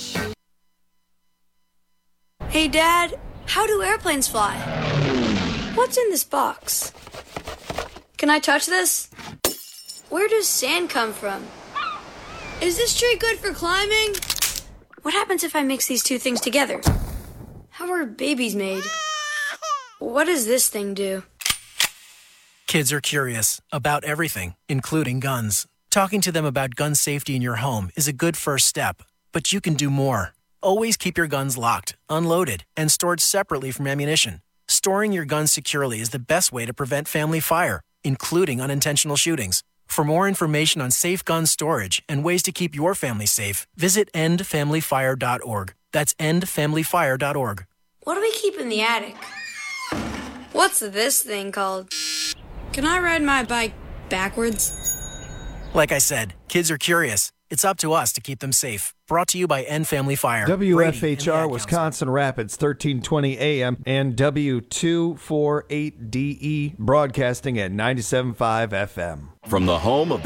Hey, Dad, how do airplanes fly? What's in this box? Can I touch this? Where does sand come from? Is this tree good for climbing? What happens if I mix these two things together? How are babies made? What does this thing do? Kids are curious about everything, including guns. Talking to them about gun safety in your home is a good first step, but you can do more. Always keep your guns locked, unloaded, and stored separately from ammunition. Storing your guns securely is the best way to prevent family fire, including unintentional shootings. For more information on safe gun storage and ways to keep your family safe, visit end family fire dot org. That's end family fire dot org. What do we keep in the attic? What's this thing called? Can I ride my bike backwards? Like I said, kids are curious. It's up to us to keep them safe. Brought to you by End Family Fire. W F H R Wisconsin Rapids, thirteen twenty A M and W two forty-eight D E, broadcasting at ninety-seven point five F M. From the home of the